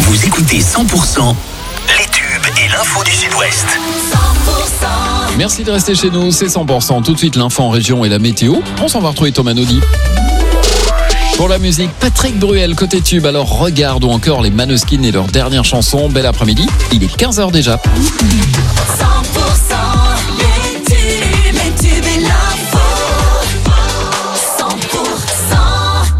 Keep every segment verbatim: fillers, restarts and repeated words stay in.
Vous écoutez cent pour cent les tubes et l'info du Sud-Ouest. Merci de rester chez nous, c'est cent pour cent. Tout de suite, l'info en région et la météo. On s'en va retrouver Thomas Naudy. Pour la musique, Patrick Bruel côté tube. Alors regardons encore les Maneskin et leur dernière chanson. Bel après-midi, il est quinze heures déjà. cent pour cent les tubes, les tubes et l'info. cent pour cent.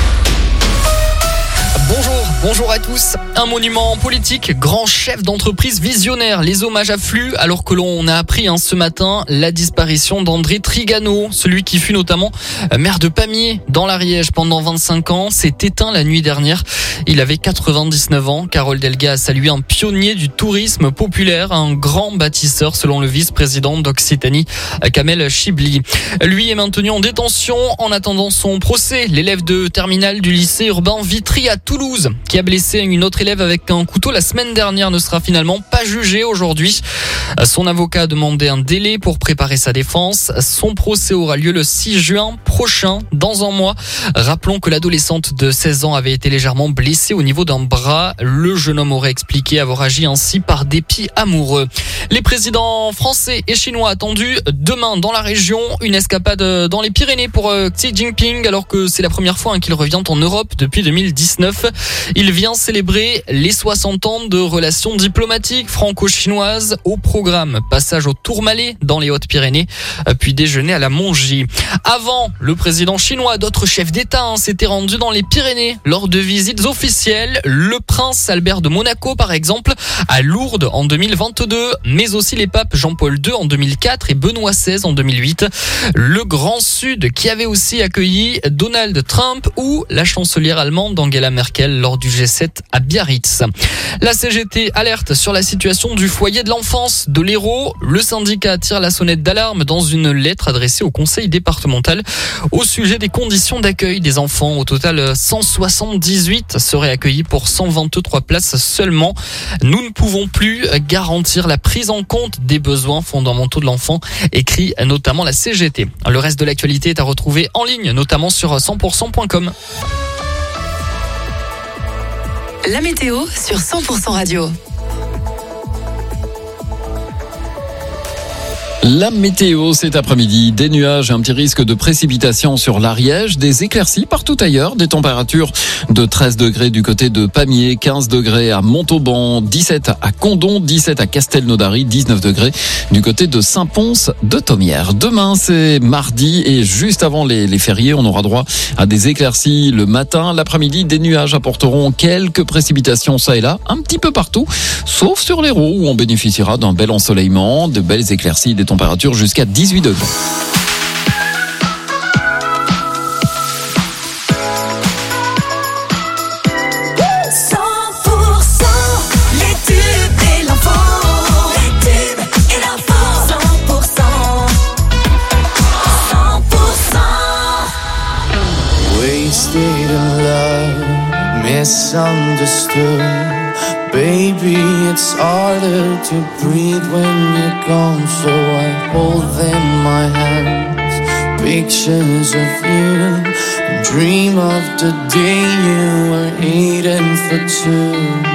Bonjour, bonjour à tous. Un monument politique, grand chef d'entreprise visionnaire. Les hommages affluent alors que l'on a appris hein, ce matin la disparition d'André Trigano, celui qui fut notamment maire de Pamiers dans l'Ariège pendant vingt-cinq ans, s'est éteint la nuit dernière. Il avait quatre-vingt-dix-neuf ans. Carole Delga a salué un pionnier du tourisme populaire, un grand bâtisseur selon le vice-président d'Occitanie, Kamel Chibli. Lui est maintenu en détention en attendant son procès. L'élève de terminale du lycée urbain Vitry à Toulouse, qui a blessé une autre élève avec un couteau la semaine dernière, ne sera finalement pas jugé aujourd'hui. Son avocat a demandé un délai pour préparer sa défense. Son procès aura lieu le six juin prochain, dans un mois. Rappelons que l'adolescente de seize ans avait été légèrement blessée au niveau d'un bras. Le jeune homme aurait expliqué avoir agi ainsi par dépit amoureux. Les présidents français et chinois attendus demain dans la région. Une escapade dans les Pyrénées pour Xi Jinping, alors que c'est la première fois qu'il revient en Europe depuis deux mille dix-neuf. Il vient célébrer les soixante ans de relations diplomatiques franco-chinoises. Au programme, passage au Tourmalet dans les Hautes-Pyrénées, puis déjeuner à la Mongie. Avant, le président chinois, d'autres chefs d'État hein, s'étaient rendus dans les Pyrénées lors de visites officielles. Le prince Albert de Monaco, par exemple, à Lourdes en deux mille vingt-deux, mais aussi les papes Jean-Paul deux en deux mille quatre et Benoît seize en deux mille huit. Le Grand Sud qui avait aussi accueilli Donald Trump ou la chancelière allemande Angela Merkel lors du G sept à Biarritz. La C G T alerte sur la situation du foyer de l'enfance de l'Hérault. Le syndicat tire la sonnette d'alarme dans une lettre adressée au conseil départemental au sujet des conditions d'accueil des enfants. Au total, cent soixante-dix-huit seraient accueillis pour cent vingt-trois places seulement. Nous ne pouvons plus garantir la prise en compte des besoins fondamentaux de l'enfant, écrit notamment la C G T. Le reste de l'actualité est à retrouver en ligne, notamment sur cent pour cent point com. La météo sur cent pour cent Radio. La météo cet après-midi, des nuages, un petit risque de précipitation sur l'Ariège, des éclaircies partout ailleurs, des températures de treize degrés du côté de Pamiers, quinze degrés à Montauban, dix-sept à Condom, dix-sept à Castelnaudary, dix-neuf degrés du côté de Saint-Pons de Thomières. Demain, c'est mardi et juste avant les, les fériés, on aura droit à des éclaircies le matin. L'après-midi, des nuages apporteront quelques précipitations ça et là, un petit peu partout, sauf sur l'Hérault où on bénéficiera d'un bel ensoleillement, de belles éclaircies, des température jusqu'à dix-huit degrés. cent pour cent les tubes et l'info. Les tubes et l'info. cent pour cent. cent pour cent. Wasted in love, misunderstood. Baby, it's harder to breathe when you're gone, so I hold in my hands pictures of you and dream of the day you were eating for two.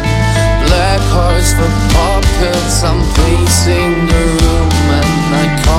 I'm pacing the room and I call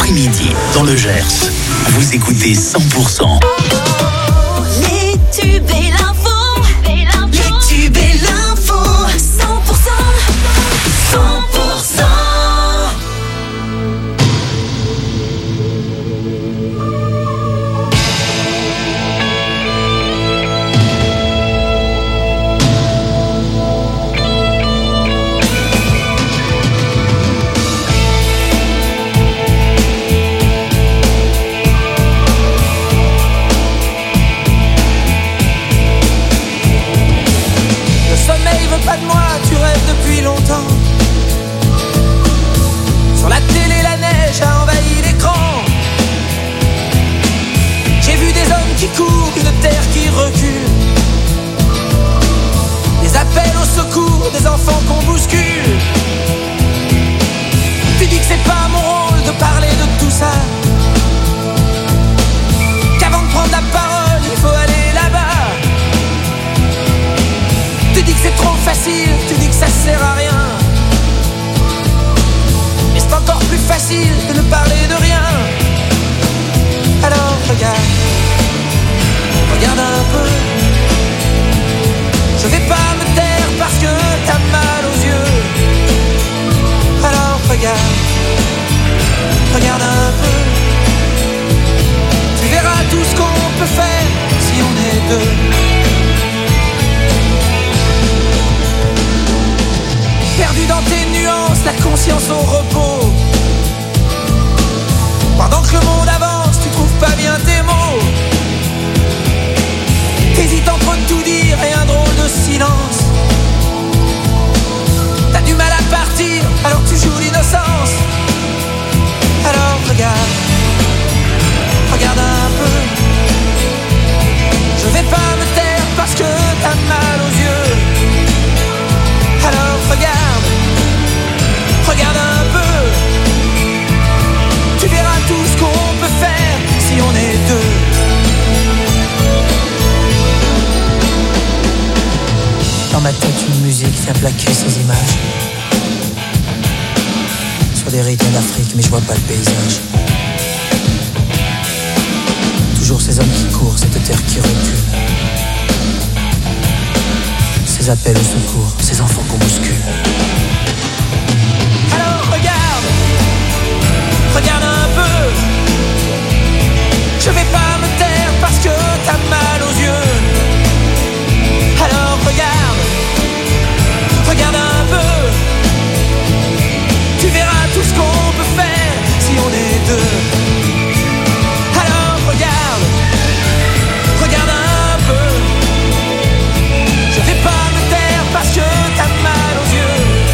après-midi dans le Gers. Vous écoutez cent pour cent. Les tubes et l'info. Les tubes et l'info. cent pour cent. cent pour cent. Pas de moi, tu rêves depuis longtemps. Sur la télé, la neige a envahi l'écran. J'ai vu des hommes qui courent, une terre qui recule. Des appels au secours, des enfants qu'on bouscule. Tu dis que c'est pas mon rôle de parler de tout ça, qu'avant de prendre la parole, il faut aller là-bas. Tu dis que c'est trop facile, tu dis que ça sert à rien. Mais c'est encore plus facile de ne parler de rien. Alors regarde, regarde un peu. Je vais pas me taire parce que t'as mal aux yeux. Alors regarde, regarde un peu. Tu verras tout ce qu'on peut faire si on est deux. Perdu dans tes nuances, la conscience au repos. Pendant que le monde avance, tu trouves pas bien tes mots. T'hésites entre tout dire et un drôle de silence. T'as du mal à partir, alors tu joues l'innocence. Alors regarde, regarde un peu. Je vais pas me taire parce que t'as mal aux yeux. Alors regarde, regarde un peu. Tu verras tout ce qu'on peut faire si on est deux. Dans ma tête une musique vient plaquer ces images sur des rythmes d'Afrique, mais je vois pas le paysage. Toujours ces hommes qui courent, cette terre qui recule. Ces appels au secours, ces enfants qu'on bouscule. Alors regarde, regarde un peu. Je vais pas me taire parce que t'as mal aux yeux. Alors regarde, regarde un peu. Tu verras tout ce qu'on peut faire si on est deux. Alors regarde, regarde un peu. Je vais pas me taire parce que t'as mal aux yeux.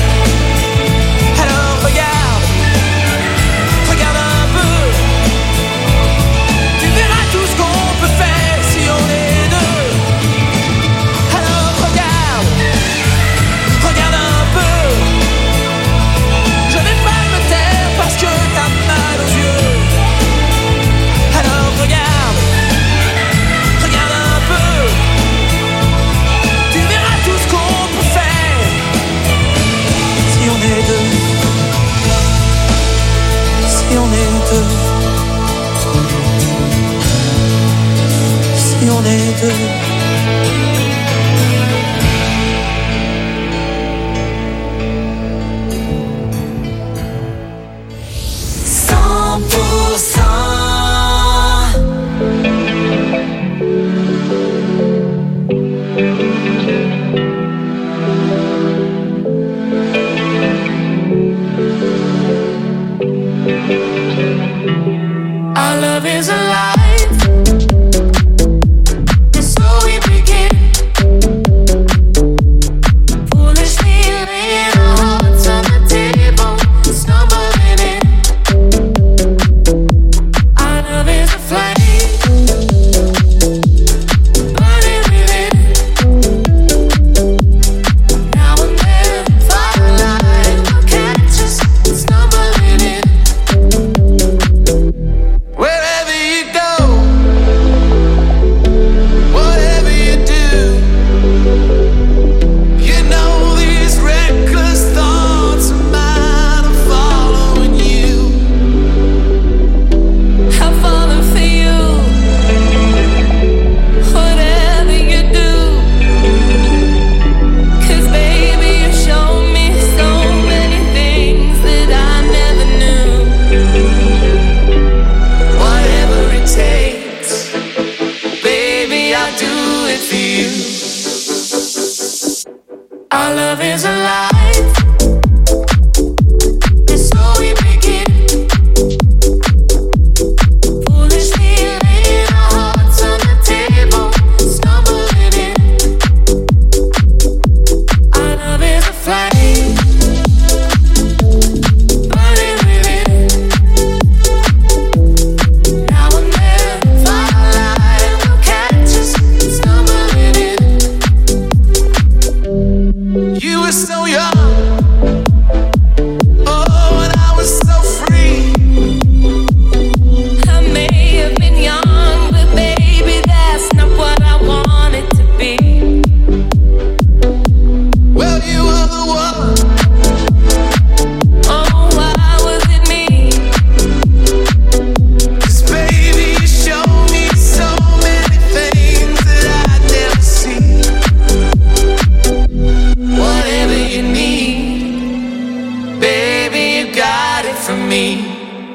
me.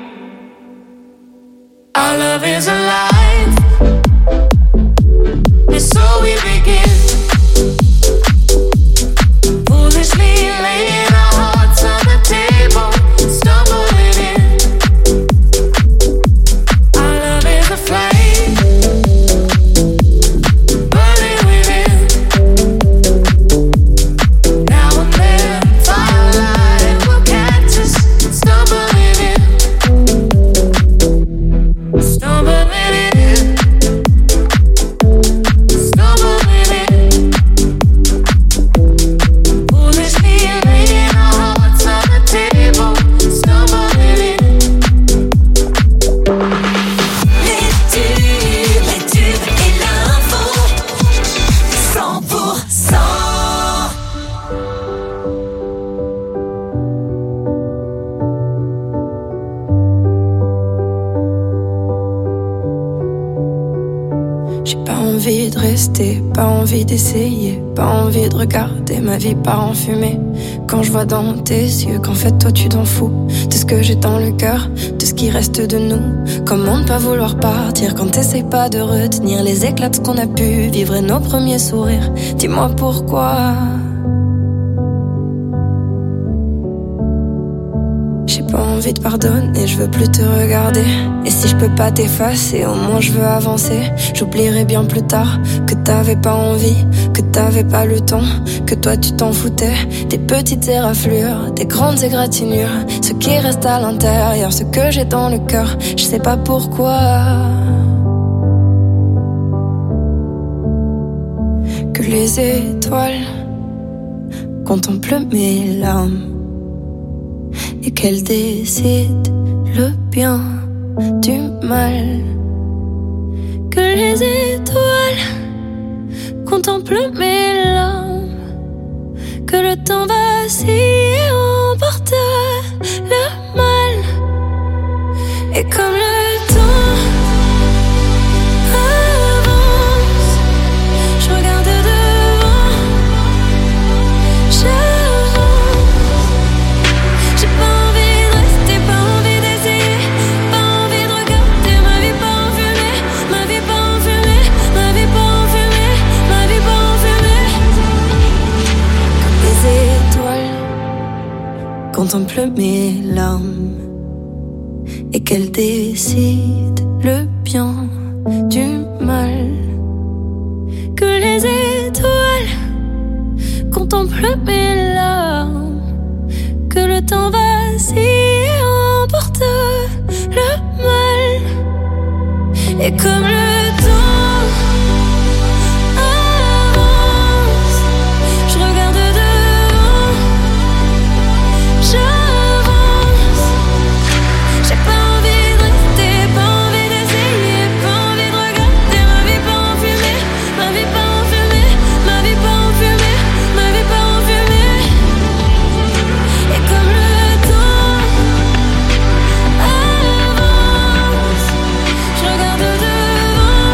Our love is alive, and so we begin. Foolishly laying our hearts on the table, stumbling in. Our love is a flame, burning within. Now and then, firelight will catch us, stumbling in. Stumbling in, stumbling in. Foolishly laying our hearts on the table, stumbling in. Les tubes, les tubes et l'info. cent pour cent. J'ai pas envie de rester, pas envie d'essayer, pas envie de regarder ma vie part en fumée. Quand je vois dans tes yeux qu'en fait toi tu t'en fous de ce que j'ai dans le cœur, de ce qui reste de nous. Comment ne pas vouloir partir quand t'essayes pas de retenir les éclats de ce qu'on a pu vivre et nos premiers sourires. Dis-moi pourquoi. J'ai pas envie de pardonner, je veux plus te regarder. Et si je peux pas t'effacer, au moins je veux avancer. J'oublierai bien plus tard que t'avais pas envie, que t'avais pas le temps, que toi tu t'en foutais. Des petites éraflures, des grandes égratignures, ce qui reste à l'intérieur, ce que j'ai dans le cœur, je sais pas pourquoi. Que les étoiles contemplent mes larmes et qu'elle décide le bien du mal. Que les étoiles contemplent mes larmes, que le temps vacille et emporte le mal. Et comme le temps avance, je regarde devant, j'avance. J'ai pas envie de rester, pas envie d'essayer, pas envie de regarder ma vie pas en fumée, ma vie pas en fumée, ma vie pas en fumée, ma vie pas en fumée. Comme les étoiles contemplent mes larmes et qu'elles décident le bien du mal. Que les étoiles contemplent mes larmes, que le temps vacille et emporte le mal. Et comme le temps avance, je regarde devant, j'avance. J'ai pas envie de rester, pas envie d'essayer, pas envie de regarder ma vie pas en fumée, ma vie pas en fumée, ma vie pas en fumée, ma vie pas en fumée. Et comme le temps avance, je regarde devant,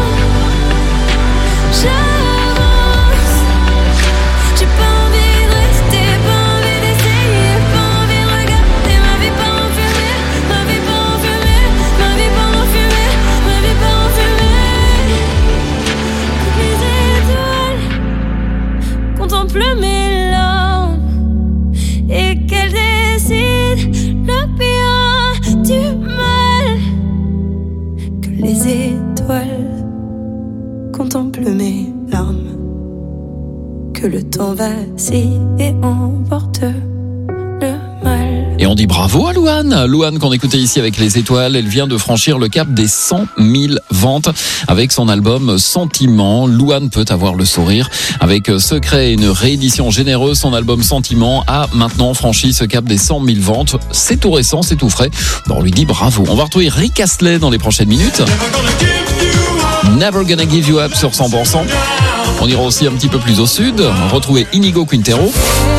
j'avance. J'ai pas envie de rester, pas envie d'essayer, pas envie de regarder ma vie pas en fumée, ma vie pas en fumée, ma vie pas en fumée, ma vie pas en fumée. Toutes les étoiles contemplent mes larmes et qu'elles décident le bien du mal. Que les étoiles contemplent mes larmes, que le temps vacille et emporte le mal. Et on dit bravo à Louane. Louane qu'on écoutait ici avec les étoiles. Elle vient de franchir le cap des cent mille ventes avec son album Sentiment. Louane peut avoir le sourire. Avec Secret et une réédition généreuse, son album Sentiment a maintenant franchi ce cap des cent mille ventes. C'est tout récent, c'est tout frais. Bon, on lui dit bravo. On va retrouver Rick Astley dans les prochaines minutes. Never Gonna Give You Up sur cent pour cent. On ira aussi un petit peu plus au sud. Retrouver Inigo Quintero,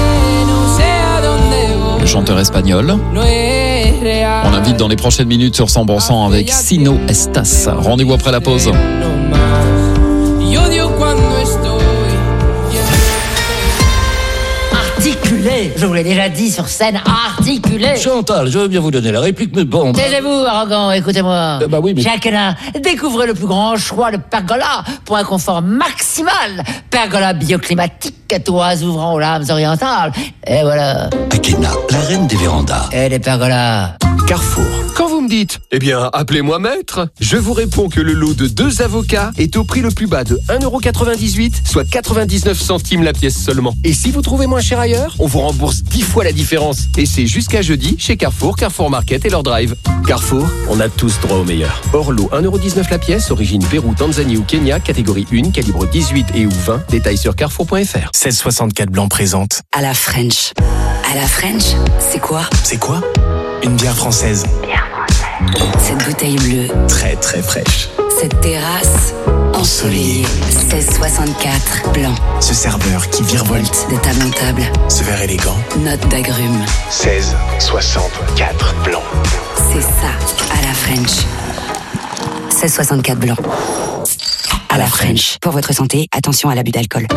le chanteur espagnol. On invite dans les prochaines minutes sur cent pour cent avec Sino Estas. Rendez-vous après la pause. Articule articulé. Je vous l'ai déjà dit sur scène, articulé. Chantal, je veux bien vous donner la réplique, mais bon... Taisez-vous, arrogant, écoutez-moi. Euh, bah oui, mais... Jacqueline, découvrez le plus grand choix de pergola pour un confort maximal. Pergola bioclimatique, toits ouvrant aux lames orientales. Et voilà. Akena, la reine des vérandas. Et les pergolas. Carrefour. Quand vous me dites, eh bien, appelez-moi maître, je vous réponds que le lot de deux avocats est au prix le plus bas de un euro quatre-vingt-dix-huit, soit quatre-vingt-dix-neuf centimes la pièce seulement. Et si vous trouvez moins cher ailleurs, on vous rembourse dix fois la différence. Et c'est jusqu'à jeudi chez Carrefour, Carrefour Market et leur drive. Carrefour, on a tous droit au meilleur. Hors lot, un euro dix-neuf la pièce, origine Pérou, Tanzanie ou Kenya, catégorie un, calibre dix-huit et ou vingt. Détails sur carrefour point f r. seize soixante-quatre Blanc présente. À la French. À la French, c'est quoi? C'est quoi? Une bière française. Bière française. Cette bouteille bleue. Très très fraîche. Cette terrasse ensoleillée. seize soixante-quatre Blanc. Ce serveur qui virevolte de table en table. Ce verre élégant. Note d'agrumes. seize soixante-quatre Blanc. C'est ça, à la French. seize soixante-quatre Blanc. À la French. Pour votre santé, attention à l'abus d'alcool.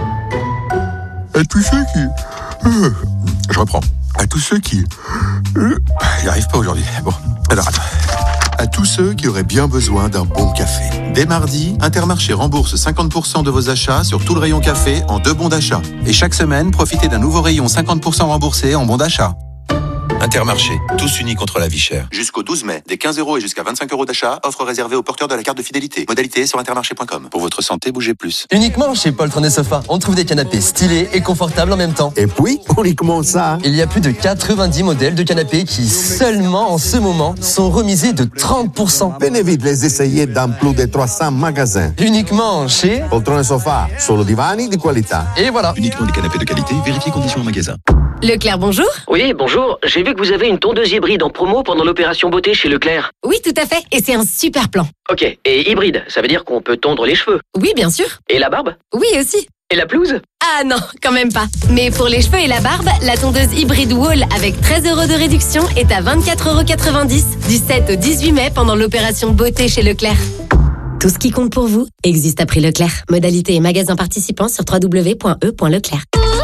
À tous ceux qui... Euh, je reprends. À tous ceux qui... Euh, j'y arrive pas aujourd'hui. Bon, alors attends. À tous ceux qui auraient bien besoin d'un bon café. Dès mardi, Intermarché rembourse cinquante pour cent de vos achats sur tout le rayon café en deux bons d'achat. Et chaque semaine, profitez d'un nouveau rayon cinquante pour cent remboursé en bons d'achat. Intermarché, tous unis contre la vie chère. Jusqu'au douze mai, des quinze euros et jusqu'à vingt-cinq euros d'achat, offre réservée aux porteurs de la carte de fidélité. Modalité sur intermarché point com. Pour votre santé, bougez plus. Uniquement chez Poltron et Sofa, on trouve des canapés stylés et confortables en même temps. Et puis, uniquement ça. Il y a plus de quatre-vingt-dix modèles de canapés qui, seulement en ce moment, sont remisés de trente pour cent. Venez vite les essayer dans plus de trois cents magasins. Uniquement chez Poltron et Sofa, solo divani di qualità. Et voilà. Uniquement des canapés de qualité, vérifiez conditions en magasin. Leclerc, bonjour. Oui, bonjour. J'ai vu que vous avez une tondeuse hybride en promo pendant l'opération beauté chez Leclerc. Oui, tout à fait. Et c'est un super plan. Ok. Et hybride, ça veut dire qu'on peut tondre les cheveux? Oui, bien sûr. Et la barbe? Oui, aussi. Et la pelouse? Ah non, quand même pas. Mais pour les cheveux et la barbe, la tondeuse hybride Wall avec treize euros de réduction est à vingt-quatre euros quatre-vingt-dix du sept au dix-huit mai pendant l'opération beauté chez Leclerc. Tout ce qui compte pour vous existe à prix Leclerc. Modalité et magasin participants sur w w w point e point leclerc.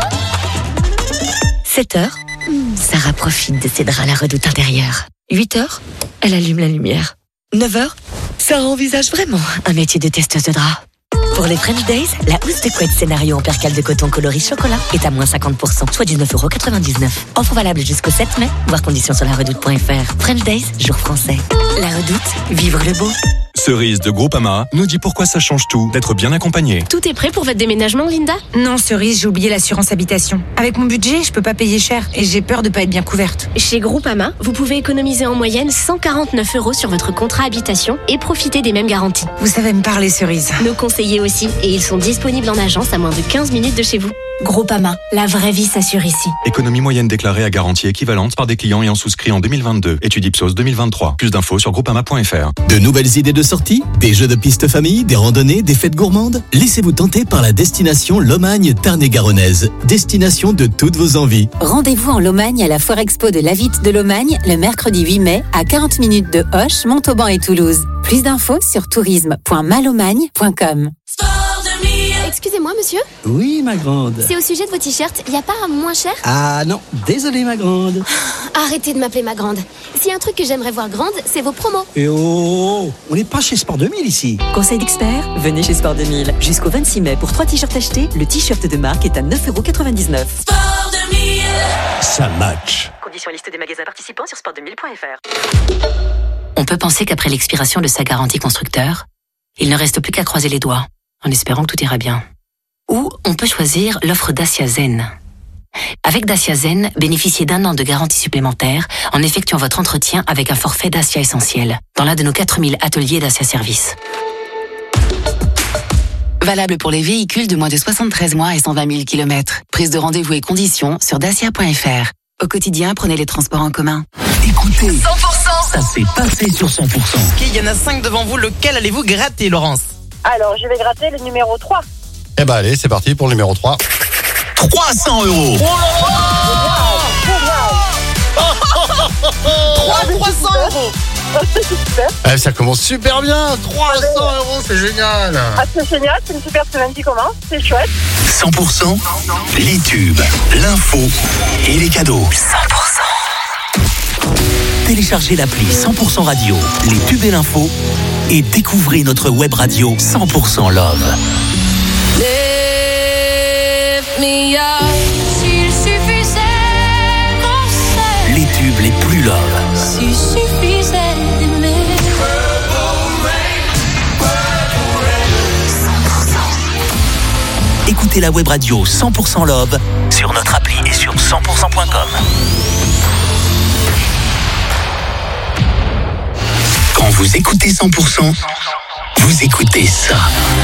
sept heures, Sarah profite de ses draps à la redoute intérieure. huit heures, elle allume la lumière. neuf heures, Sarah envisage vraiment un métier de testeuse de draps. Pour les French Days, la housse de couette scénario en percale de coton coloris chocolat est à moins cinquante pour cent, soit dix-neuf euros quatre-vingt-dix-neuf. Offre valable jusqu'au sept mai, voir conditions sur la redoute point f r. French Days, jour français. La redoute, vivre le beau. Cerise de Groupama nous dit pourquoi ça change tout d'être bien accompagné. Tout est prêt pour votre déménagement, Linda? Non, Cerise, j'ai oublié l'assurance habitation. Avec mon budget, je peux pas payer cher et j'ai peur de pas être bien couverte. Chez Groupama, vous pouvez économiser en moyenne cent quarante-neuf euros sur votre contrat habitation et profiter des mêmes garanties. Vous savez me parler, Cerise. Nos conseillers aussi, et ils sont disponibles en agence à moins de quinze minutes de chez vous. Groupama, la vraie vie s'assure ici. Économie moyenne déclarée à garantie équivalente par des clients ayant souscrit en deux mille vingt-deux. Étude Ipsos deux mille vingt-trois. Plus d'infos sur groupama point f r. De nouvelles idées de sortie, des jeux de piste famille, des randonnées, des fêtes gourmandes. Laissez-vous tenter par la destination Lomagne Tarn-et-Garonnaise. Destination de toutes vos envies. Rendez-vous en Lomagne à la Foire Expo de Lavitte de Lomagne le mercredi huit mai à quarante minutes de Auch, Montauban et Toulouse. Plus d'infos sur tourisme point malomagne point com. Excusez-moi, monsieur. Oui, ma grande. C'est au sujet de vos t-shirts. Il n'y a pas un moins cher? Ah non, désolé, ma grande. Arrêtez de m'appeler ma grande. S'il y a un truc que j'aimerais voir grande, c'est vos promos. Et oh, on n'est pas chez Sport deux mille ici. Conseil d'expert, venez chez Sport deux mille. Jusqu'au vingt-six mai, pour trois t-shirts achetés, le t-shirt de marque est à neuf euros quatre-vingt-dix-neuf. Sport deux mille. Ça match. Conditions et liste des magasins participants sur sport deux mille point f r. On peut penser qu'après l'expiration de sa garantie constructeur, il ne reste plus qu'à croiser les doigts, en espérant que tout ira bien. Ou on peut choisir l'offre Dacia Zen. Avec Dacia Zen, bénéficiez d'un an de garantie supplémentaire en effectuant votre entretien avec un forfait Dacia Essentiel dans l'un de nos quatre mille ateliers Dacia Service. Valable pour les véhicules de moins de soixante-treize mois et cent vingt mille kilomètres. Prise de rendez-vous et conditions sur dacia point f r. Au quotidien, prenez les transports en commun. Écoutez, cent pour cent. ça s'est passé sur cent pour cent. Ok, il y en a cinq devant vous. Lequel allez-vous gratter, Laurence? Alors, je vais gratter le numéro trois. Eh ben allez, c'est parti pour le numéro trois. trois cents euros. Oh là là trois cents euros. c'est super. Eh, ça commence super bien. trois cents euros, c'est génial. Ah, c'est génial, c'est une super semaine qui commence, c'est chouette. cent pour cent, les tubes, l'info et les cadeaux. cent pour cent. Téléchargez l'appli cent pour cent radio, les tubes et l'info et découvrez notre web radio cent pour cent Love. Lift me up. S'il suffisait qu'on s'aime. Les tubes les plus Love. S'il suffisait d'aimer. Écoutez la web radio cent pour cent Love sur notre appli et sur cent pour cent point com. Quand vous écoutez cent pour cent, vous écoutez ça.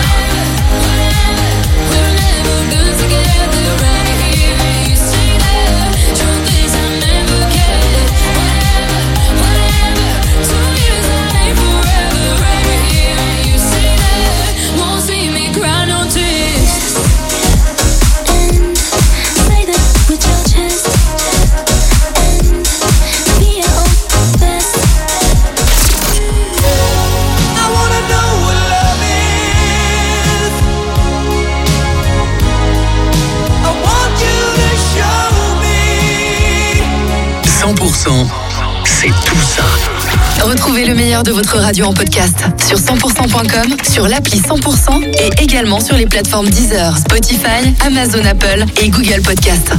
cent pour cent, c'est tout ça. Retrouvez le meilleur de votre radio en podcast sur cent pour cent point com, sur l'appli cent pour cent et également sur les plateformes Deezer, Spotify, Amazon Apple et Google Podcast.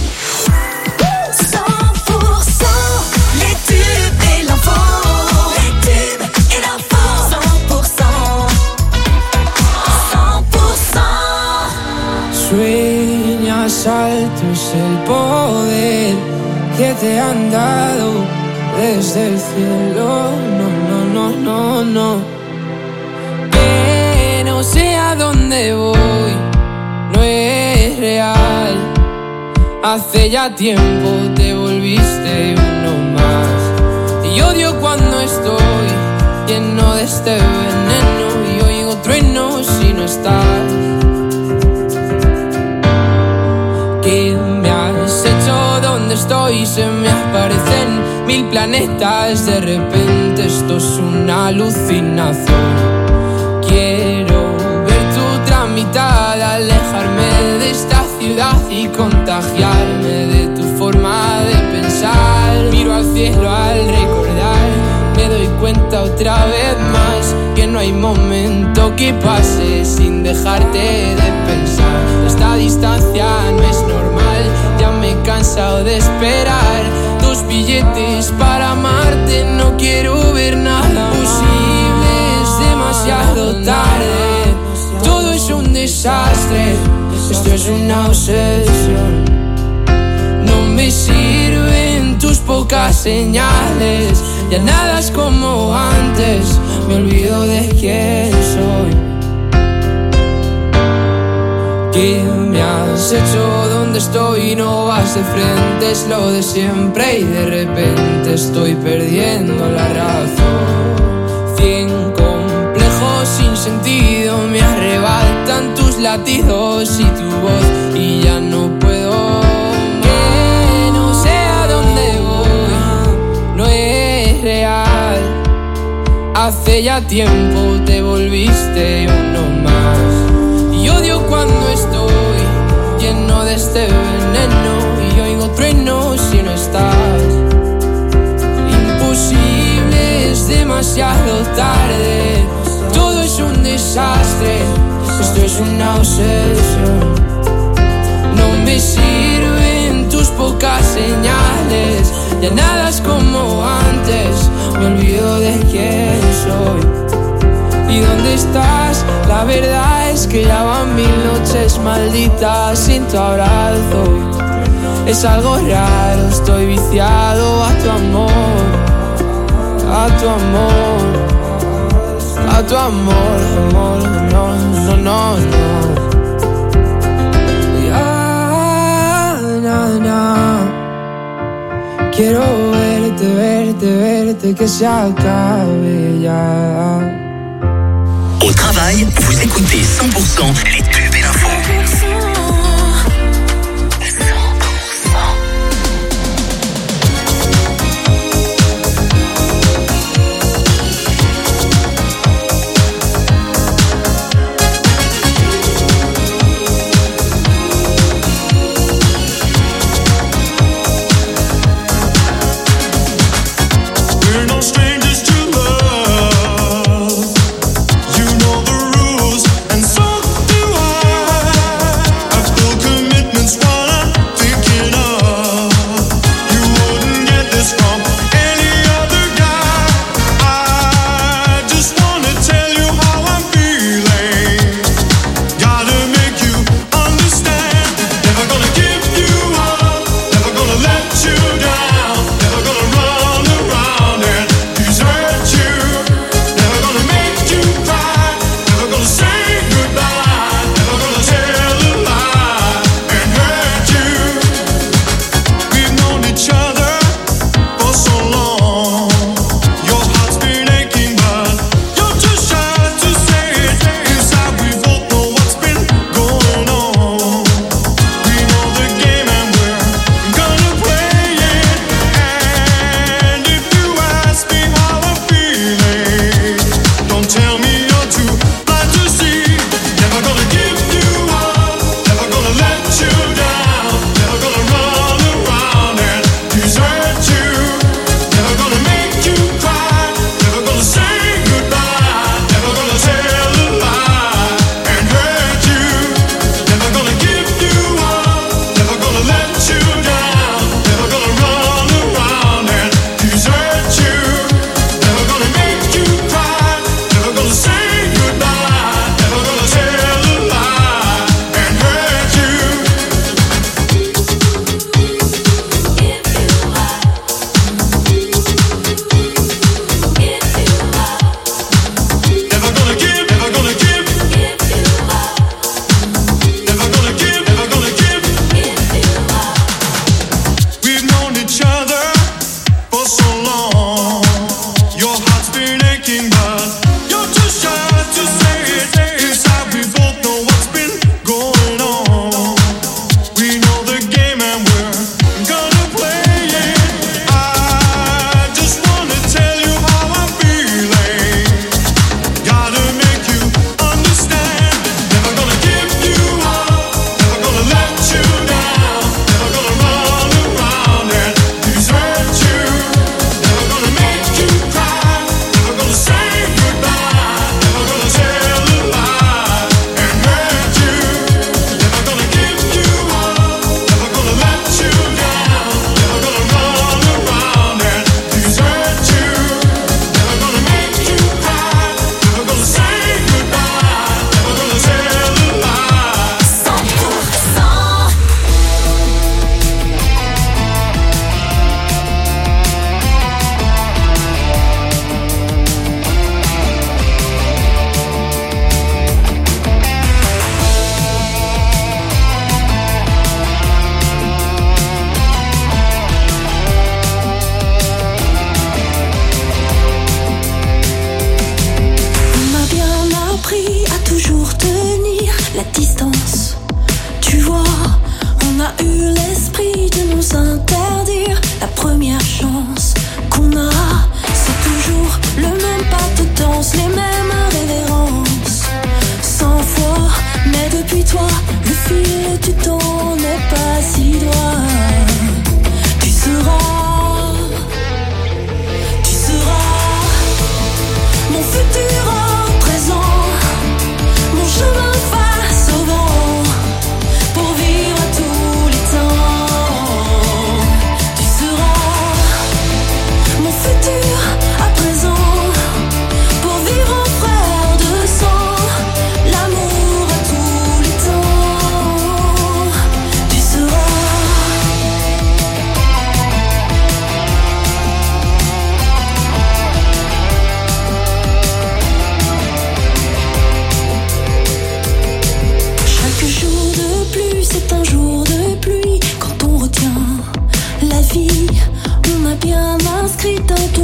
cent pour cent, les tubes et l'info. Les tubes et l'info. cent pour cent. cent pour cent. Sueñas alto es el poder que te han dado desde el cielo. No, no, no, no, no. Que no sé a dónde voy, no es real. Hace ya tiempo te volviste uno más. Y odio cuando estoy lleno de este veneno y oigo truenos si no estás. ¿Qué me has hecho? ¿Dónde estoy? Se me aparecen mil planetas. De repente esto es una alucinación. Quiero ver tu tramitada, alejarme de esta ciudad y contagiarme de tu forma de pensar. Miro al cielo al recordar, me doy cuenta otra vez más que no hay momento que pase sin dejarte de pensar. Esta distancia no es normal, ya me he cansado de esperar. Dos billetes para amarte, no quiero ver nada posible, es demasiado tarde. Todo es un desastre, esto es una obsesión. No me sirven tus pocas señales, ya nada es como antes, me olvido de quién soy. ¿Qué me has hecho? ¿Dónde estoy? No vas de frente, es lo de siempre y de repente estoy perdiendo la razón. Cien complejos sin sentido me arrebatan tus latidos y tu voz y ya no puedo. Que no sé a dónde voy, no es real. Hace ya tiempo te volviste uno más. Y odio cuando estoy lleno de este veneno y oigo truenos si no estás. Imposible, es demasiado tarde. Todo es un desastre, esto es una obsesión. No me sirven tus pocas señales, ya nada es como antes, me olvido de quién soy. ¿Y dónde estás? La verdad es que ya van mil noches malditas sin tu abrazo. Es algo raro, estoy viciado a tu amor, a tu amor, a tu amor, amor, no, no, no, no. Ya, na, na. Quiero verte, verte, verte, que se acabe ya. Au travail, vous écoutez cent pour cent les tubes et l'info.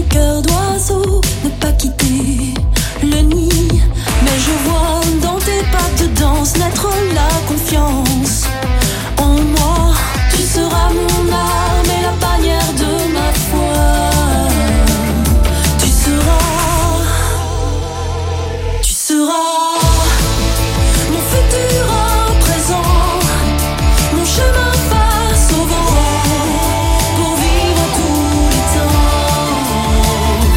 cœur d'oiseau, ne pas quitter le nid. Mais je vois dans tes pas de danse naître la confiance en moi. Tu seras mon arme et la bannière de ma foi. Tu seras, tu seras mon futur à présent, mon chemin face au vent, pour vivre tous les temps.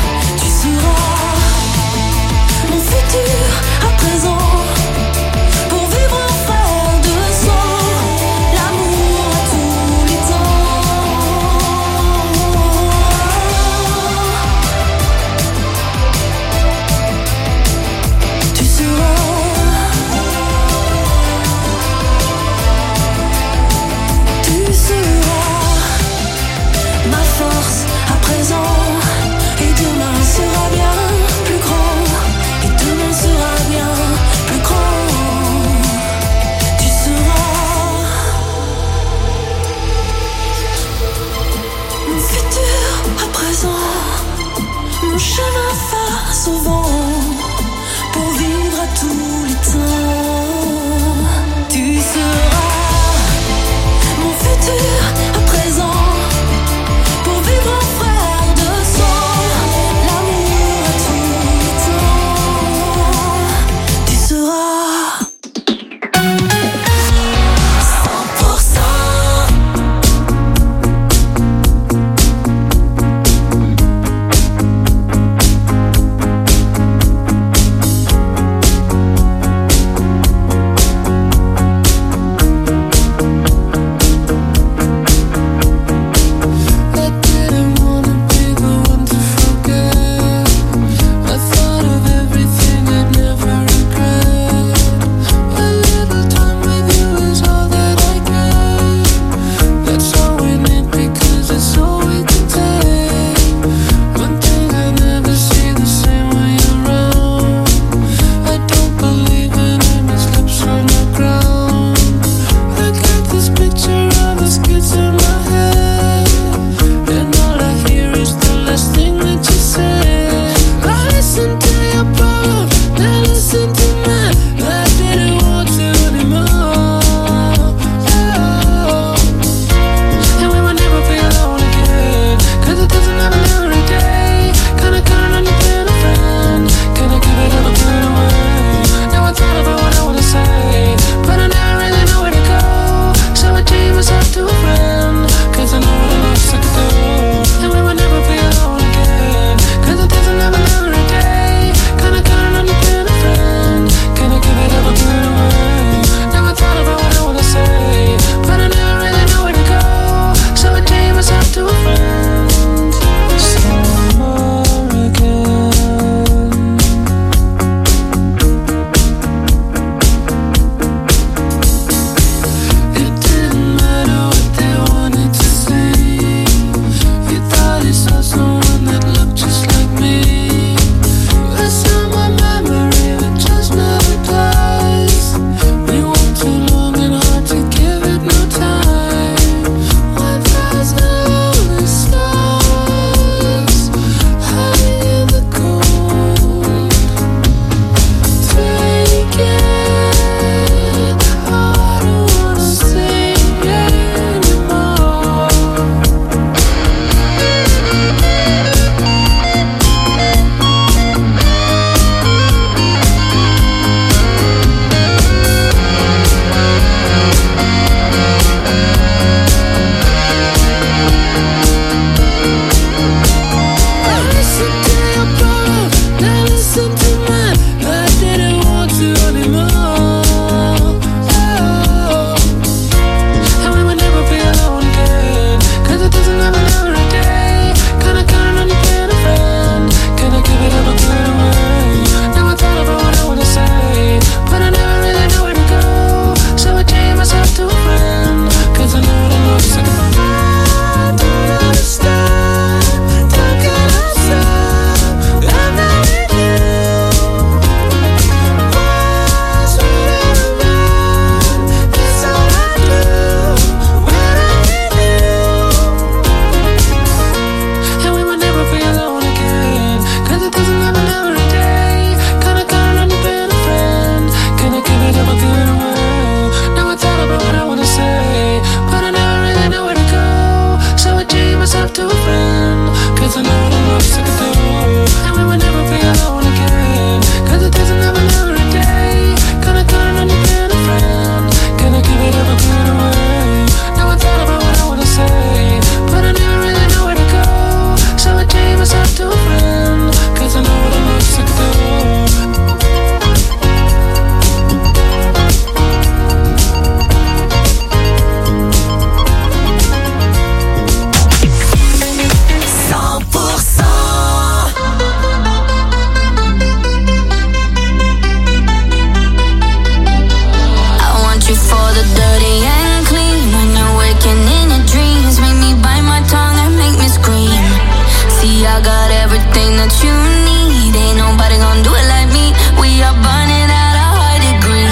what you need. Ain't nobody gonna do it like me. We are burning at a high degree.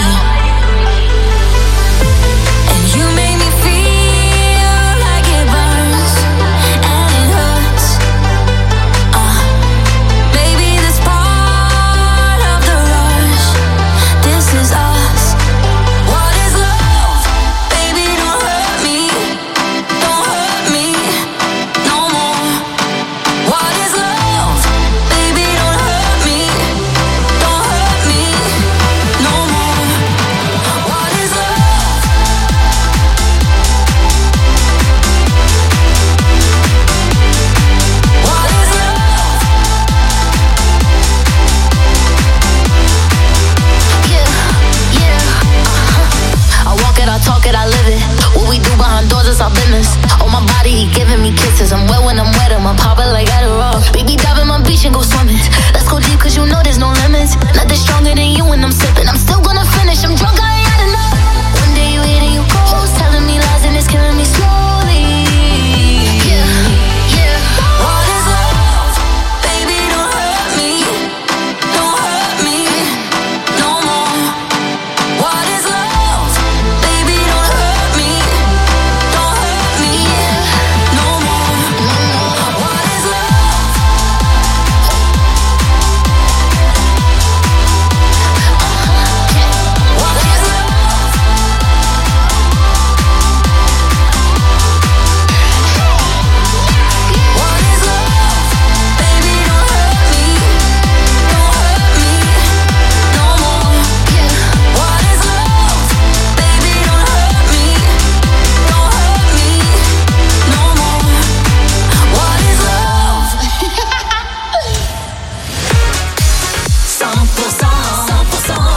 And you make me feel like it burns and it hurts. Uh, baby, this part of the rush. This is us. What is love? Baby, don't hurt me. Don't hurt me no more. What is love? Baby, don't hurt me. Don't hurt me no more. What is love? What is love? Yeah, yeah, uh-huh. I walk it, I talk it, I live it. What we do behind doors is our business. On my body, he giving me kisses. I'm wet when I'm wet, I'm popping like Adderall. Baby, dive in my beach and go swimming. Let's go deep, cause you know there's no limits. Nothing stronger than you when I'm sipping. I'm still gonna finish, I'm drunk, I ain't had enough. One day you hit and you ghost, telling me lies and it's killing me slowly. Yeah, yeah. What is love? Baby, don't hurt me. Don't hurt me no more. What is love? Baby, don't hurt me. Don't hurt me no more. What is love? What is love? What is love? Baby, don't hurt me. Don't hurt me no more. What is love? Baby, don't hurt me. Don't hurt me no more. What is love? cent pour cent, cent pour cent.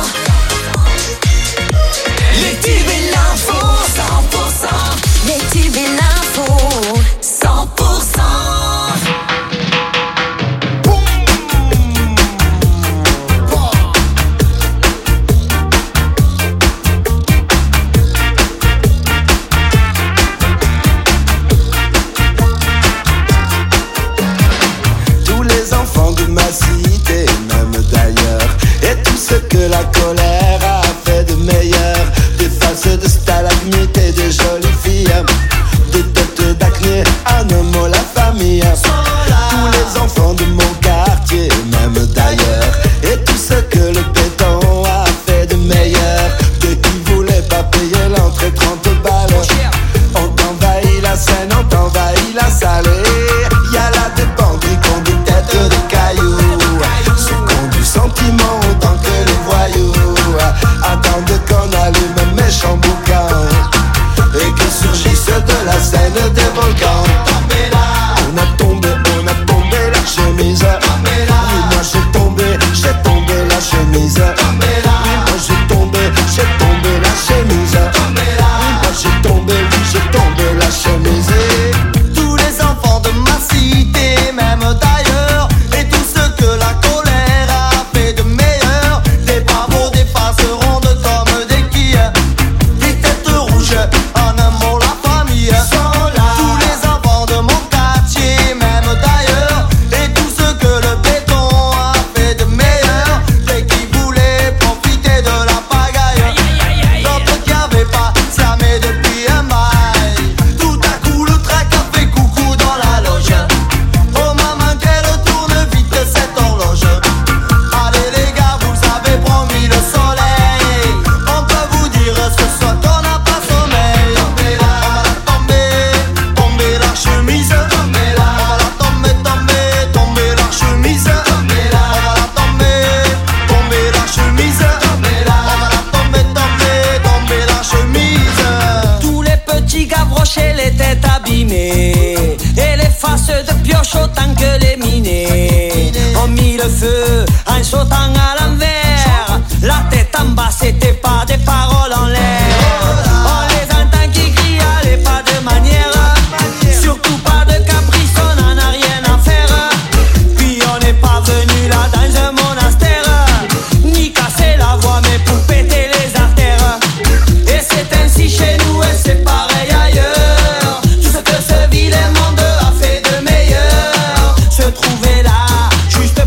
Les tubes et l'info, cent pour cent. Les tubes et l'info, cent pour cent. Tous les enfants de ma cité, même d'ailleurs, et tout ce que la colère a fait de meilleur, des faces de stalagmites et de jolies filles, des têtes d'acné, un homme, la famille. Tous les enfants de mon quartier, même d'ailleurs, et tout ce que le béton a fait de meilleur, de qui voulait pas payer l'entrée trente balles. On t'envahit la scène, on t'envahit la salle. Et y a là des bandits qui ont des têtes de cailloux, ceux qui ont du sentiment autant que les voyous, attendent qu'on allume un méchant boucan et que surgissent de la scène des volcans. On a tombé, on a tombé la chemise. Oui, moi j'ai tombé, j'ai tombé la chemise. Oui, moi j'ai tombé, j'ai tombé la chemise. Oui, moi j'ai tombé, oui j'ai tombé la chemise. Tous les enfants de ma cité, même d'ailleurs, et tout ce que la colère a fait de meilleur, des pavots, des faces rondes comme des quilles, des têtes rouges, en un mot la famille. Tous les enfants de mon quartier, même d'ailleurs, et tout ce que le béton a fait de meilleur, dès qu'ils voulaient profiter de la pagaille, d'autres qui avaient pas slamé depuis un bail. Tout à coup le trac a fait coucou dans la loge. Oh maman qu'elle tourne vite cette horloge. Allez les gars, vous avez promis le soleil. On peut vous dire ce soir qu'on n'a pas sommeil. On va la tomber, tomber la chemise. On va la tomber, tomber, tomber la chemise. On va la tomber, tomber la chemise. On va la tomber, tomber, tomber la chemise. Tous les petits gavrochés, les têtes abîmées, et les faces de pioche autant que les minés ont mis le feu en sautant à l'envers. La tête en bas, c'était pas des paroles en l'air. On les entend qui crient, allez pas de manière, surtout pas de caprice, on en a rien à faire. Puis on n'est pas venu là dans un monastère, ni casser la voix mais pour péter les artères. Et c'est ainsi chez nous et c'est pareil ailleurs. Tout ce que ce vilain monde a fait de meilleur se trouvait là, juste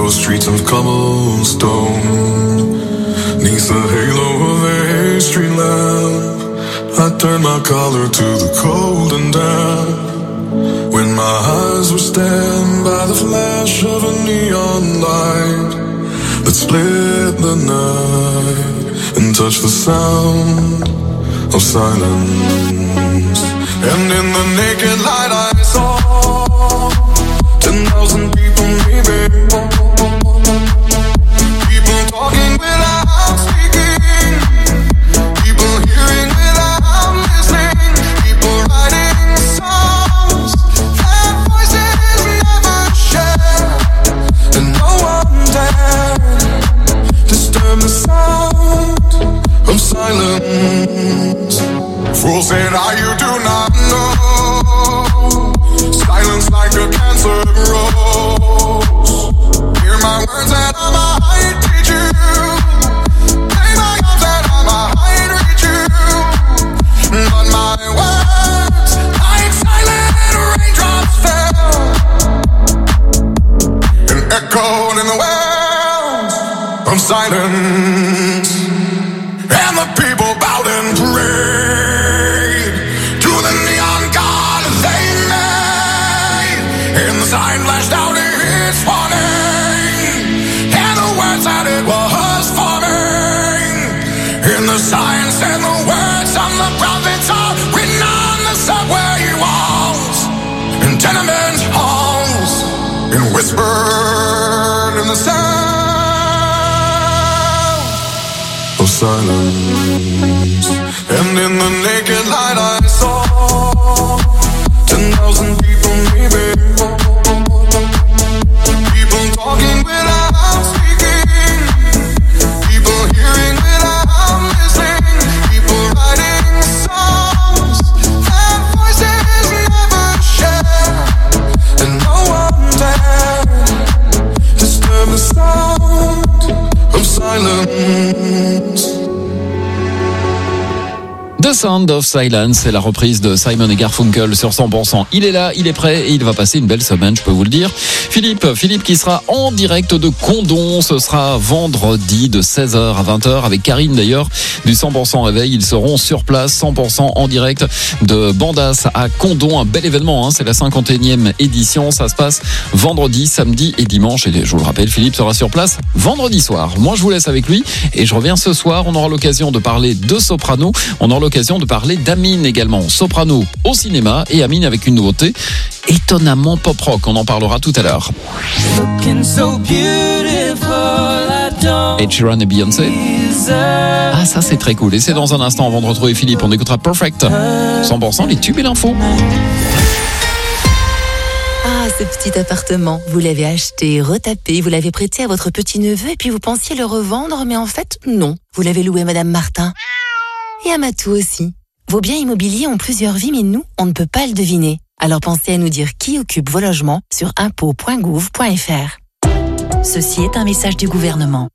narrow streets of cobblestone. Neath the halo of a street lamp, I turned my collar to the cold and damp. When my eyes were stabbed by the flash of a neon light that split the night and touched the sound of silence. And in the naked light I saw ten thousand people, maybe more. People talking without speaking, people hearing without listening, people writing songs that voices never share, and no one dared disturb the sound of silence. Fools said, "Ah, you do not know. Silence like a cancer grows. Hear my words and I might teach you. Play my arms and I might reach you. But my words, like silent raindrops, fell and echoed in the wells of silence. And the people bowed and prayed to the neon god they made. And the sign flashed out its warning, and the words that it was forming. And the sign said the words of the prophets are written on the subway walls, in tenement halls, and whispered in the sound of silence. And in the naked light I saw ten thousand people, maybe more. People talking without speaking, people hearing without listening, people writing songs that voices never share, and no one dared disturb the sound of silence. The Sound of Silence, c'est la reprise de Simon et Garfunkel sur cent pour cent. Il est là, il est prêt et il va passer une belle semaine, je peux vous le dire. Philippe, Philippe qui sera en direct de Condom, ce sera vendredi de seize heures à vingt heures avec Karine d'ailleurs du cent pour cent réveil. Ils seront sur place, cent pour cent en direct de Bandas à Condom, un bel événement, hein. C'est la cinquante et unième édition, ça se passe vendredi, samedi et dimanche. Et je vous le rappelle, Philippe sera sur place vendredi soir. Moi je vous laisse avec lui et je reviens ce soir, on aura l'occasion de parler de Soprano, on aura l'occasion de parler d'Amine également. Soprano au cinéma et Amine avec une nouveauté étonnamment pop-rock. On en parlera tout à l'heure. Ed Sheeran et Beyoncé. Ah, ça c'est très cool. Et c'est dans un instant avant de retrouver Philippe. On écoutera Perfect. cent pour cent les tubes et l'info. Ah, ce petit appartement, vous l'avez acheté, retapé, vous l'avez prêté à votre petit-neveu et puis vous pensiez le revendre, mais en fait, non. Vous l'avez loué à Madame Martin. Et à Matou aussi. Vos biens immobiliers ont plusieurs vies, mais nous, on ne peut pas le deviner. Alors pensez à nous dire qui occupe vos logements sur impôts point gouv point f r. Ceci est un message du gouvernement.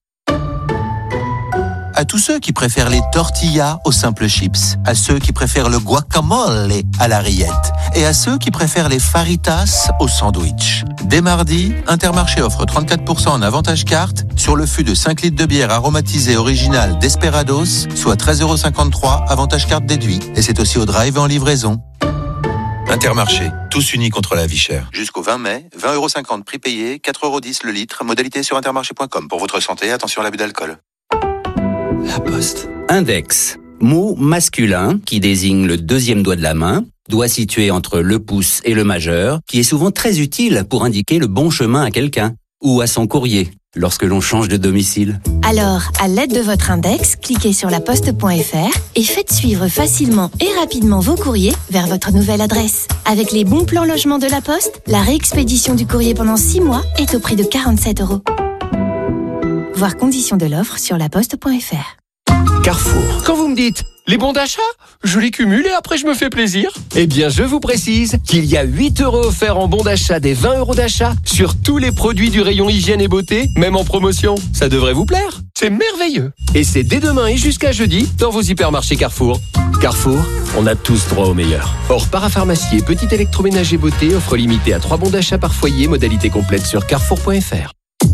À tous ceux qui préfèrent les tortillas aux simples chips, à ceux qui préfèrent le guacamole à la rillette, et à ceux qui préfèrent les faritas au sandwich. Dès mardi, Intermarché offre trente-quatre pour cent en avantage carte sur le fût de cinq litres de bière aromatisée originale Desperados, soit treize euros cinquante-trois, avantage carte déduit. Et c'est aussi au drive et en livraison. Intermarché, tous unis contre la vie chère. Jusqu'au vingt mai, vingt euros cinquante prix payé, quatre euros dix le litre, modalité sur intermarché point com. Pour votre santé, attention à l'abus d'alcool. La Poste. Index. Mot masculin qui désigne le deuxième doigt de la main, doigt situé entre le pouce et le majeur, qui est souvent très utile pour indiquer le bon chemin à quelqu'un ou à son courrier lorsque l'on change de domicile. Alors, à l'aide de votre index, cliquez sur laposte point f r et faites suivre facilement et rapidement vos courriers vers votre nouvelle adresse. Avec les bons plans logement de la Poste, la réexpédition du courrier pendant six mois est au prix de quarante-sept euros. Voir conditions de l'offre sur laposte point f r. Carrefour. Quand vous me dites les bons d'achat, je les cumule et après je me fais plaisir. Eh bien, je vous précise qu'il y a huit euros offerts en bons d'achat des vingt euros d'achat sur tous les produits du rayon hygiène et beauté, même en promotion. Ça devrait vous plaire. C'est merveilleux. Et c'est dès demain et jusqu'à jeudi dans vos hypermarchés Carrefour. Carrefour, on a tous droit au meilleur. Or, parapharmacie et petit électroménager beauté offre limité à trois bons d'achat par foyer, modalité complète sur carrefour point f r.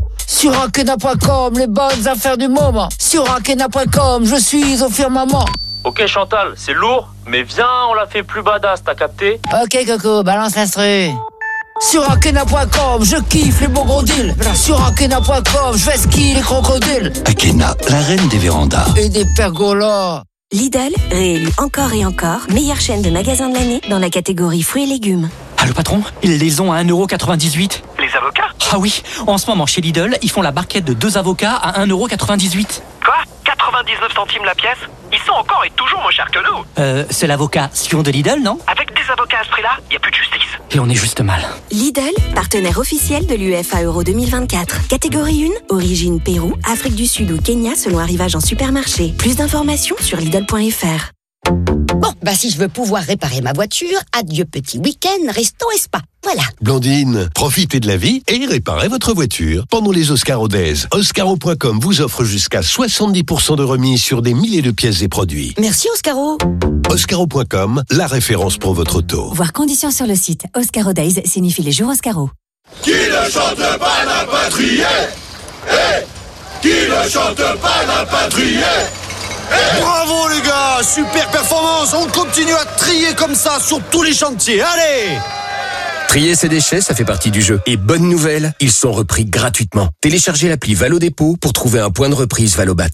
Sur Akena point com, les bonnes affaires du moment. Sur Akena point com, je suis au firmament. Ok Chantal, c'est lourd, mais viens, on la fait plus badass, t'as capté? Ok Coco, balance l'instru. Sur Akena point com, je kiffe les beaux gros deals. Sur Akena point com, je vais skier les crocodiles. Akena, la reine des vérandas. Et des pergolas. Lidl, réélu encore et encore, meilleure chaîne de magasins de l'année dans la catégorie fruits et légumes. Ah, le patron, ils les ont à un euro quatre-vingt-dix-huit. Les avocats? Ah oui, en ce moment chez Lidl, ils font la barquette de deux avocats à un euro quatre-vingt-dix-huit. Quoi? quatre-vingt-dix-neuf centimes la pièce? Ils sont encore et toujours moins chers que nous. Euh, c'est l'avocat Sion de Lidl, non? Avec des avocats à ce prix-là, y a plus de justice. Et on est juste mal. Lidl, partenaire officiel de l'U E F A Euro deux mille vingt-quatre. Catégorie un, origine Pérou, Afrique du Sud ou Kenya selon arrivage en supermarché. Plus d'informations sur Lidl point F R. Bon, bah si je veux pouvoir réparer ma voiture, adieu petit week-end, resto et spa. Voilà. Blandine, profitez de la vie et réparez votre voiture. Pendant les Oscaro Days, Oscaro point com vous offre jusqu'à soixante-dix pour cent de remise sur des milliers de pièces et produits. Merci Oscaro. Oscaro point com, la référence pour votre auto. Voir conditions sur le site. Oscaro Days signifie les jours Oscaro. Qui ne chante pas n'a pas trié. Hey, qui ne chante pas n'a pas trié. Hey. Bravo les gars, super performance. On continue à trier comme ça sur tous les chantiers. Allez! Trier ses déchets, ça fait partie du jeu. Et bonne nouvelle, ils sont repris gratuitement. Téléchargez l'appli Valo Dépôt pour trouver un point de reprise Valobat.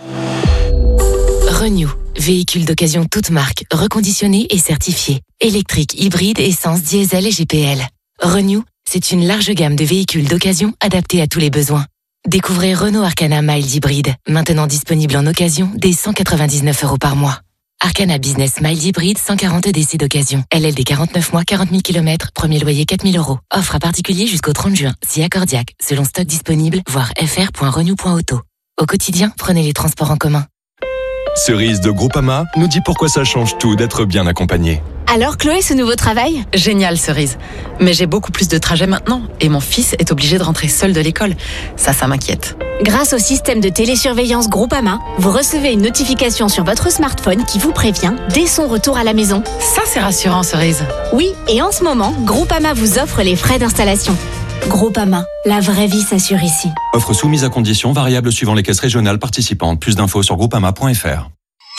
Renew, véhicule d'occasion toute marque, reconditionné et certifié. Électrique, hybride, essence, diesel et G P L. Renew, c'est une large gamme de véhicules d'occasion adaptés à tous les besoins. Découvrez Renault Arcana Mild Hybride, maintenant disponible en occasion dès cent quatre-vingt-dix-neuf euros par mois. Arcana Business Mild Hybride, cent quarante D C d'occasion. L L D quarante-neuf mois, quarante mille kilomètres, premier loyer quatre mille euros. Offre à particulier jusqu'au trente juin, si accordiaque, selon stock disponible, voire f r point renew point auto. Au quotidien, prenez les transports en commun. Cerise de Groupama nous dit pourquoi ça change tout d'être bien accompagné. Alors Chloé, ce nouveau travail? Génial Cerise. Mais j'ai beaucoup plus de trajets maintenant et mon fils est obligé de rentrer seul de l'école. Ça, ça m'inquiète. Grâce au système de télésurveillance Groupama, vous recevez une notification sur votre smartphone qui vous prévient dès son retour à la maison. Ça, c'est rassurant Cerise. Oui, et en ce moment, Groupama vous offre les frais d'installation. Groupama, la vraie vie s'assure ici. Offre soumise à conditions, variables suivant les caisses régionales participantes. Plus d'infos sur groupama point f r.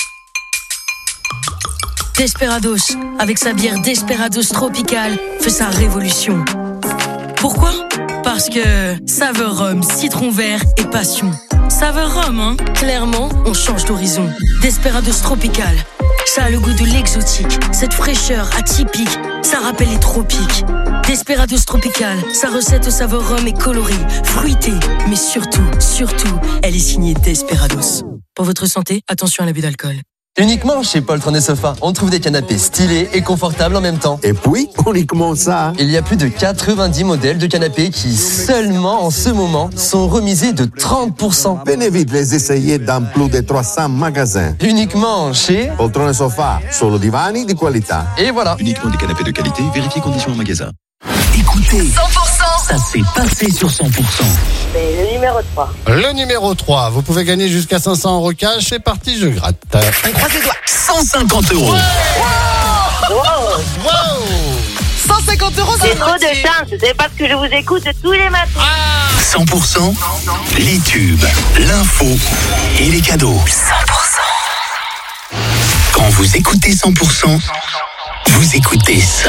Desperados, avec sa bière Desperados Tropical, fait sa révolution. Pourquoi? Parce que saveur rhum, citron vert et passion. Saveur rhum, hein? Clairement, on change d'horizon. Desperados Tropical, ça a le goût de l'exotique, cette fraîcheur atypique, ça rappelle les tropiques. Desperados Tropical, sa recette au saveur rhum est colorée, fruitée, mais surtout, surtout, elle est signée Desperados. Pour votre santé, attention à l'abus d'alcool. Uniquement chez Poltron et Sofa, on trouve des canapés stylés et confortables en même temps. Et puis, uniquement ça. Il y a plus de quatre-vingt-dix modèles de canapés qui, seulement en ce moment, sont remisés de trente pour cent. Venez vite les essayer dans plus de trois cents magasins. Uniquement chez Poltron et Sofa, solo divani di qualità. Et voilà. Uniquement des canapés de qualité, vérifiez conditions en magasin. Écoutez, cent pour cent, ça s'est passé sur cent pour cent. C'est le numéro trois. Le numéro trois, vous pouvez gagner jusqu'à cinq cents euros cash. C'est parti, je gratte. On croise les doigts. cent cinquante euros. Wow. Wow. cent cinquante euros, c'est trop de chance. C'est parce que je vous écoute tous les matins. Ah. cent pour cent, les tubes, l'info et les cadeaux. cent pour cent. Quand vous écoutez cent pour cent, vous écoutez ça.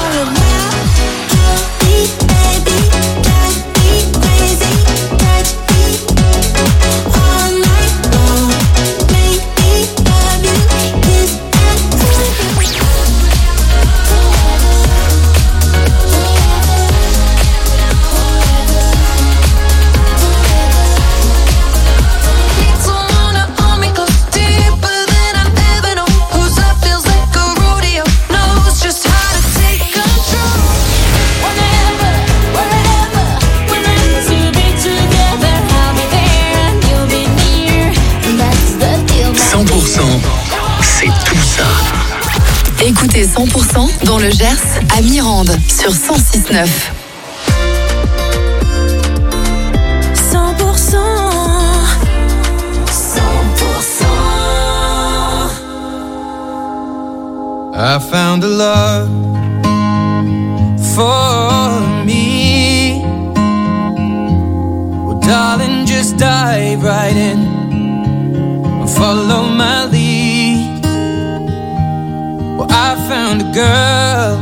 C'est tout ça. Écoutez cent pour cent dans le Gers à Mirande sur cent six neuf. cent pour cent. cent pour cent. I found a love for me. Well, Darling, just dive right in, follow my lead. Well, I found a girl,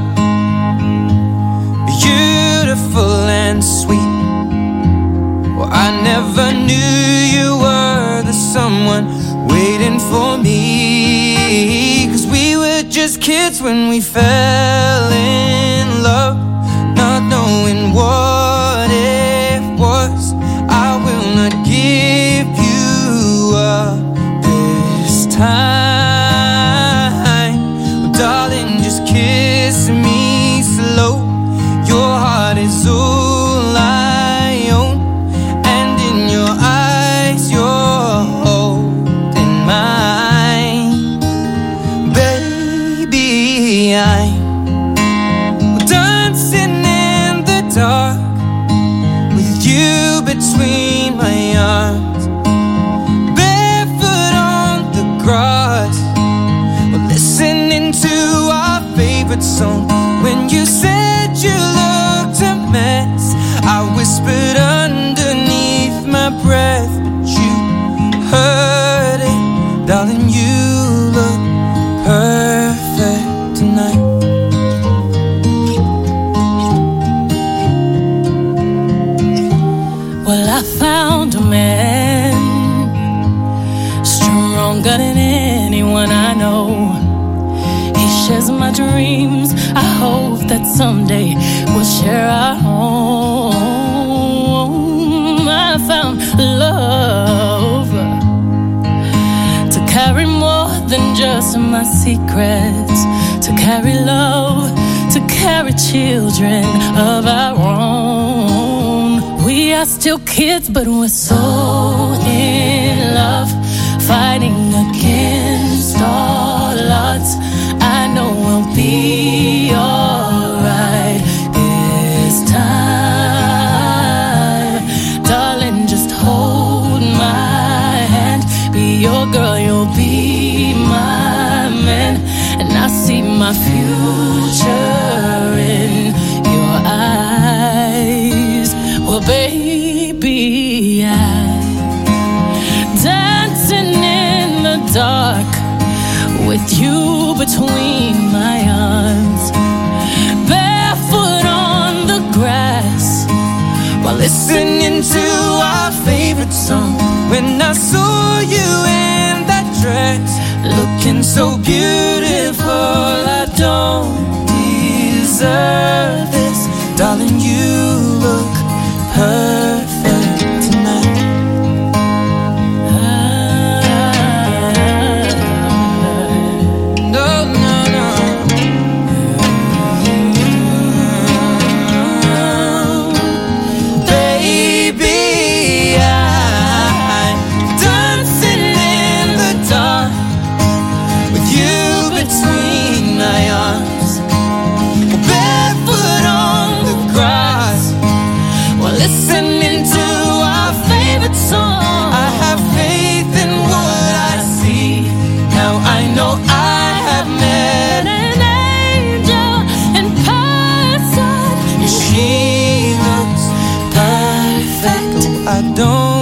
beautiful and sweet. Well, I never knew you were the someone waiting for me. Cause we were just kids when we fell in love, not knowing what it was. I will not give you up this time. Oh, darling, just kiss me slow. Your heart is all I own, and in your eyes you're holding mine. Baby, I'm dancing in the dark with you between my arms, barefoot on the grass. We're listening to our favorite song. When you said you looked a mess, I whispered underneath my breath, but you heard it. Darling, you look perfect tonight. Well, I found a man stronger than anyone I know. He shares my dreams. I hope that someday we'll share our home. I found love to carry more than just my secrets, to carry love, to carry children of our own. We are still kids, but we're so in love, fighting against all odds. I know we'll be alright this time. Darling, just hold my hand. Be your girl, you'll be my man. And I see my future in your eyes. Well, baby, I'm dancing in the dark with you between my arms, barefoot on the grass, while listening to our favorite song. When I saw you in that dress, looking so beautiful, I don't deserve this. Darling, you look perfect tonight. I don't